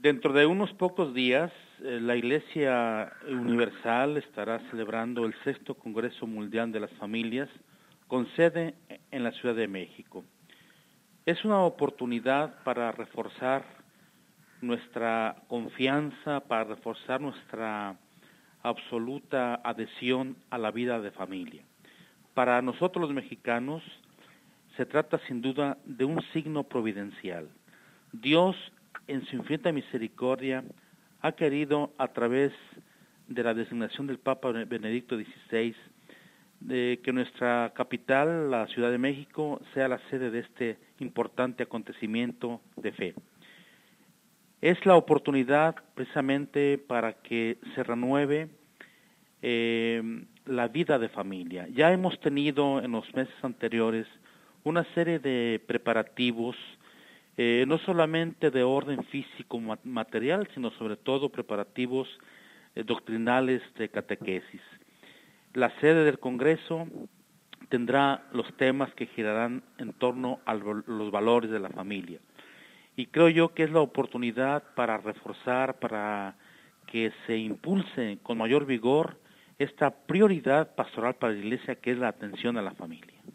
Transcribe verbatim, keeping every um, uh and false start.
Dentro de unos pocos días, eh, la Iglesia Universal estará celebrando el sexto Congreso Mundial de las Familias, con sede en la Ciudad de México. Es una oportunidad para reforzar nuestra confianza, para reforzar nuestra absoluta adhesión a la vida de familia. Para nosotros los mexicanos, se trata sin duda de un signo providencial. Dios, en su infinita misericordia, ha querido, a través de la designación del Papa Benedicto dieciséis, de que nuestra capital, la Ciudad de México, sea la sede de este importante acontecimiento de fe. Es la oportunidad precisamente para que se renueve eh, la vida de familia. Ya hemos tenido en los meses anteriores una serie de preparativos, eh, no solamente de orden físico material, sino sobre todo preparativos eh, doctrinales de catequesis. La sede del Congreso tendrá los temas que girarán en torno a los valores de la familia. Y creo yo que es la oportunidad para reforzar, para que se impulse con mayor vigor esta prioridad pastoral para la Iglesia, que es la atención a la familia.